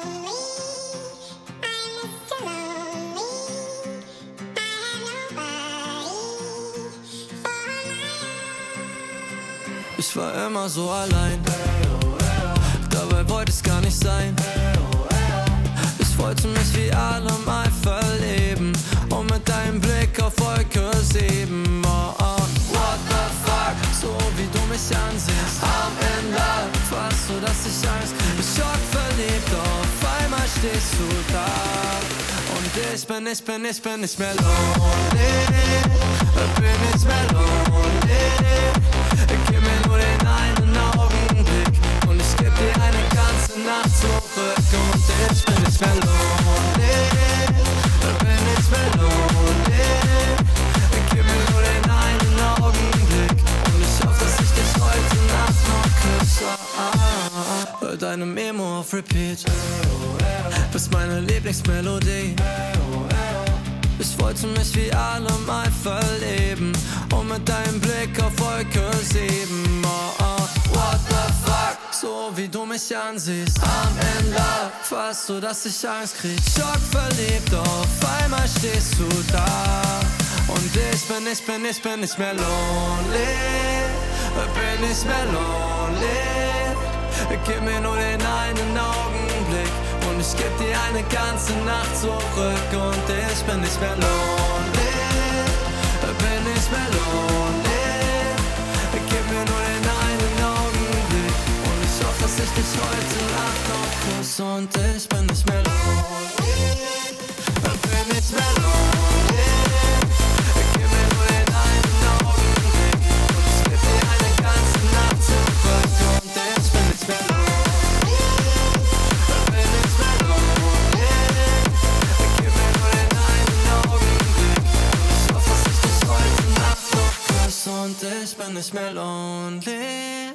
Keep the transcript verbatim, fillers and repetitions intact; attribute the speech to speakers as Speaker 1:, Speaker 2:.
Speaker 1: Ich war immer so allein, dabei wollte es gar nicht sein. Ich wollte mich wie alle mal verleben und mit deinem Blick auf Wolke sieben. Oh, oh, what the fuck, so wie du mich ansiehst. I'm in love, fast so, dass ich Angst krieg. Schock verliebt, auf einmal stehst du da. Und ich bin, ich bin, ich bin nicht mehr lonely. Bin nicht mehr lonely. Gib mir nur den einen Augenblick und ich geb dir eine ganze Nacht zurück. Und ich bin nicht mehr lonely, bin nicht mehr lonely. Gib mir nur den einen Augenblick und ich hoffe, dass ich dich heute Nacht noch küsse. Hör deine Memo auf Repeat, bist meine Lieblingsmelodie. Ich wollte mich wie alle mal verleben und mit deinem Blick auf Wolke sieben. Oh, oh, what the fuck, so wie du mich ansiehst. I'm in love, fast so, dass ich Angst krieg. Schock verliebt, auf einmal stehst du da. Und ich bin, ich bin, ich bin nicht mehr lonely. Bin nicht mehr lonely. Gib mir nur den einen Augenblick und ich geb dir eine ganze Nacht zurück. Und ich bin nicht mehr lonely, bin nicht mehr lonely. Gib mir nur den einen Augenblick und ich hoffe, dass ich dich heute Nacht noch küsse. Und ich bin nicht mehr lonely, bin nicht mehr lonely. Gib mir nur den einen Augenblick und ich geb dir eine ganze Nacht zurück. Und ich bin nicht mehr lonely. Und ich bin nicht mehr lonely.